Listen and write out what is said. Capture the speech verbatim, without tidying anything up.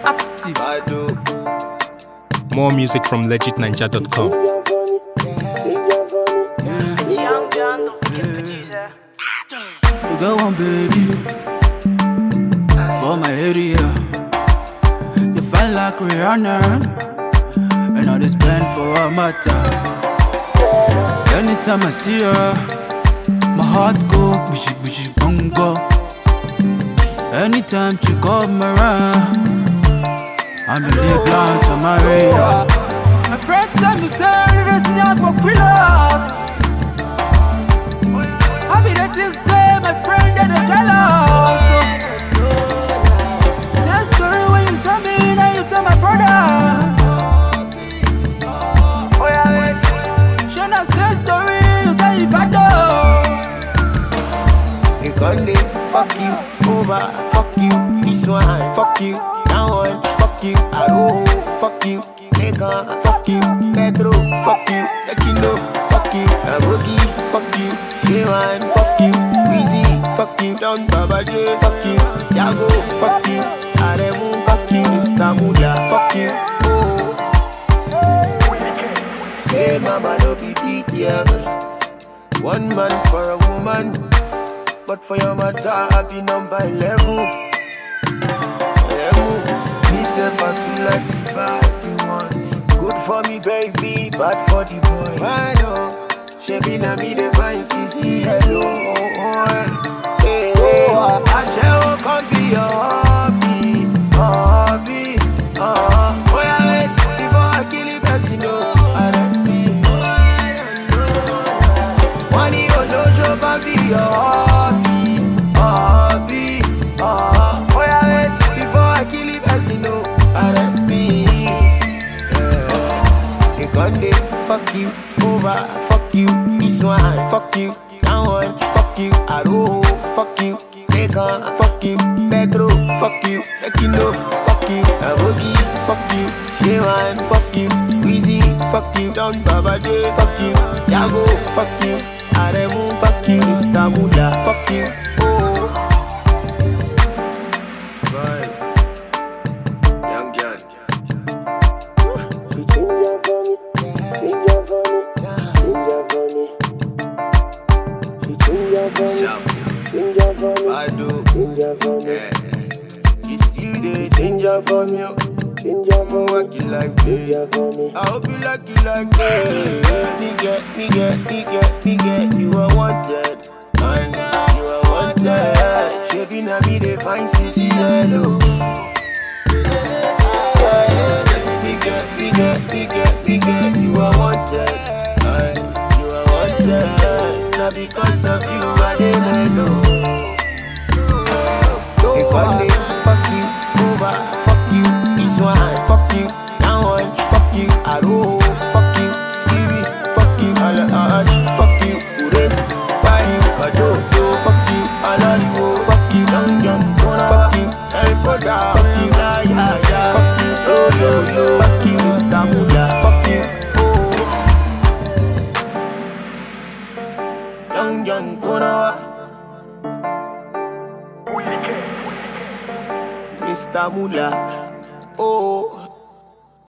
Active. I do. More music from legit ninja dot com. It's Young John, the wicked producer. You got one baby for my area. You felt like Rihanna, and all this plan for a matter. Anytime I see her, my heart go bushy bushy bongo. Anytime she come around, I'm in the plant on my radar. My friend tell me say this is for pillars. I be the thing say my friend that they jealous. Tell story when you tell me, now you tell my brother. She not say story, you tell your father. You Conde, fuck you, over, fuck you, this one, fuck you, that one, fuck you, Aroho, fuck you, Legon, fuck you, Pedro, fuck you, Ekino, fuck you, Abogi, fuck you, Shewan, fuck you, Weezy, fuck you, Don Baba J, fuck you, Jago, fuck you, Aremu, fuck you, Mister Mula, fuck you, oh. Say mama no be big girl, one man for a woman. But for your matter, I be number eleven. eleven. Me self I too like the bad ones. Good for me, baby, bad for the boys. I know. She be na me the vine, C C, hello. Hey, hey. I shall come be your hobby, hobby. Uh, oh yeah, wait before I kill it, as you know. Arrest me. Money on no show can be your hobby. Hobby, uh, oh yeah, wait before I kill it, as you know, arrest me. Yeah. You Conde, fuck you, over, fuck you, this one, fuck you, that one, fuck you, Aroho, fuck you, Legon, fuck you, Pedro, fuck you, Ekino, fuck you, Abogi, fuck you, Shewan, fuck you, Weezy, fuck you, Don Baba J, fuck you, Jago, fuck you, Aremu, fuck you, Mister Mula, fuck you. I do, yeah. You still the danger from you. I'm working like me. I hope you like you like me. Nigga, nigga, nigga, nigga, you are wanted. And you are wanted. Shaping na me the fine C C hello. Nigga, nigga, nigga, nigga, you are wanted. And you are wanted. Now because of you I didn't know. Conde, fuck you, over, fuck you, this one, fuck you, that one, fuck you, Aroho, fuck you, Stevie, fuck you, Alaj, fuck you, Ures, fuck you, Adodo, fuck you, Alaliwo, fuck you, Young Young, fuck you, El Koda, fuck you, yeah, yeah, yeah, fuck you, yo, yo, yo, fuck you, Mister Mula, fuck you, oh. Young Young, Konawa. Mister Mula, oh.